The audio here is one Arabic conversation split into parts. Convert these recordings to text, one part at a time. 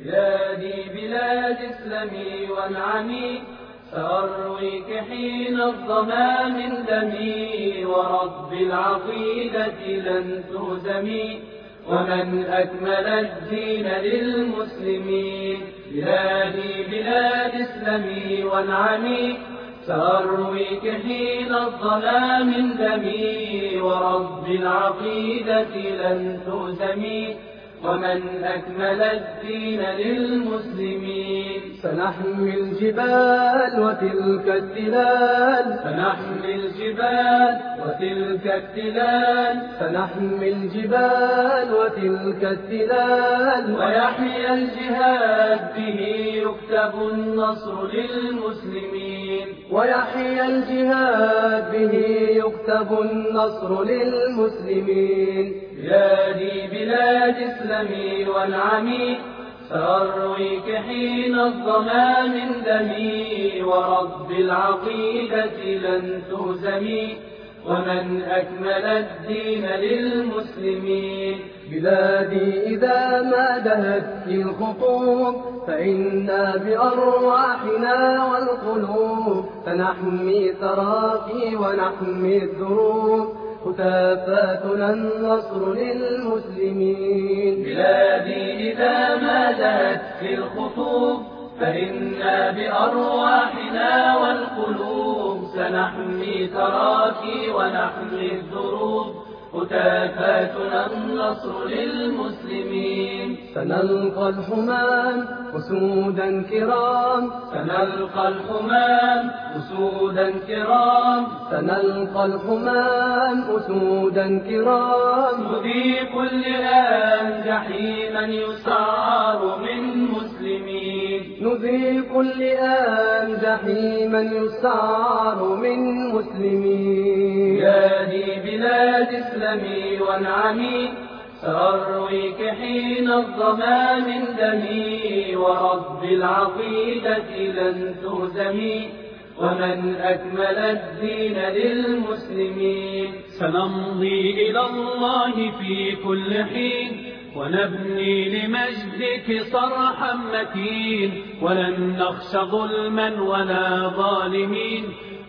بلادي بلاد اسلمي وانعمي، سأرويك حين الظما من دمي، ورب العقيدة لن تهزمي، ومن أكمل الدين للمسلمين. بلادي بلاد اسلمي وانعمي، سأرويك حين الظما من دمي، ورب العقيدة لن تهزمي، ومن أكمل الدين للمسلمين. سنحمي الجبال وتلك التلال، سنحمي الجبال وتلك التلال، سنحمي الجبال وتلك التلال، ويحيى الجهاد به يكتب النصر للمسلمين. ويحيى الجهاد به يكتب النصر للمسلمين. بلادي بلاد اسلمي وانعمي، سأرويك حين الظما من دمي، ورب العقيدة لن تهزمي، ومن أكمل الدين للمسلمين. بلادي إذا ما دهت في الخطوب، فإنا بأرواحنا والقلوب سنحمي تراقي ونحمي الدروب، هتافاتنا النصر للمسلمين. بلادي إذا ما دهت في الخطوب، فإنا بأرواحنا والقلوب سنحمي تراكي ونحمي الدروب، هتافاتنا النصر للمسلمين. سنلقى الحمام أسودا كرام، سنلقى الحمام أسودا كرام، سنلقى الحمام أسودا كرام، نذيق اللئام جحيما يسعر من مسلمين. نذيق اللئام جحيما يسعر من مسلمين. بلادي بلاد اسلمي وانعمي، سأرويك حين الظما من دمي، ورب العقيدة لن تهزمي، ومن أكمل الدين للمسلمين. سنمضي إلى الله في كل حين، ونبني لمجدك صرحا متين، ولن نخشى ظلما ولا ظالمين،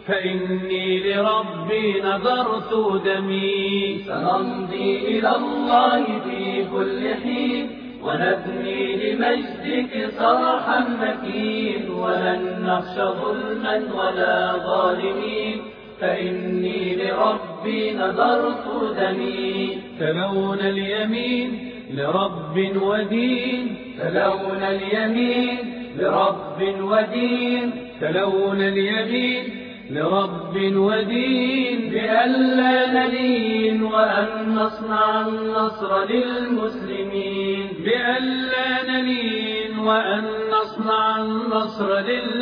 فإني لربي نذرت دمي. سنمضي إلى الله في كل حين، ونبني لمجدك صرحا متين، ولن نخشى ظلما ولا ظالمين، فإني لربي نذرت دمي. تلون اليمين لرب ودين، تلون اليمين لرب ودين، تلون اليمين لرب ودين، بألا نلين وأن نصنع النصر للمسلمين. بألا نلين وأن نصنع النصر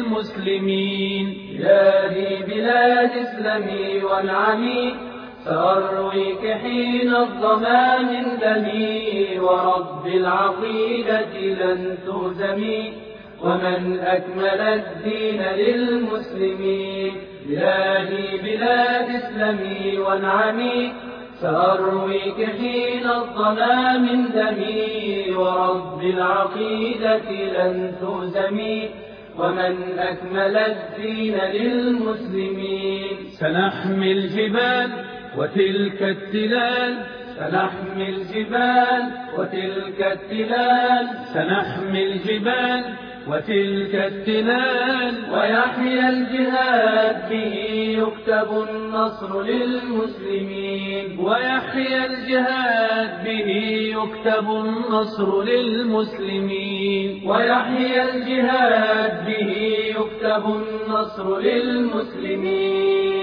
للمسلمين. بلادي بلاد اسلمي وانعمي، سأرويك حين الظما من دمي، ورب العقيدة لن تهزمي، ومن أكمل الدين للمسلمين. بلادي بلاد اسلمي وانعمي، سأرويك حين الظما من دمي، ورب العقيدة لن تهزمي، ومن أكمل الدين للمسلمين. سنحمي الجبال وتلك التلال، سنحمي الجبال وتلك التلال، سنحمي الجبال وتلك التلال، ويحيى الجهاد به يكتب النصر للمسلمين. ويحيى الجهاد به يكتب النصر للمسلمين. ويحيى الجهاد به يكتب النصر للمسلمين.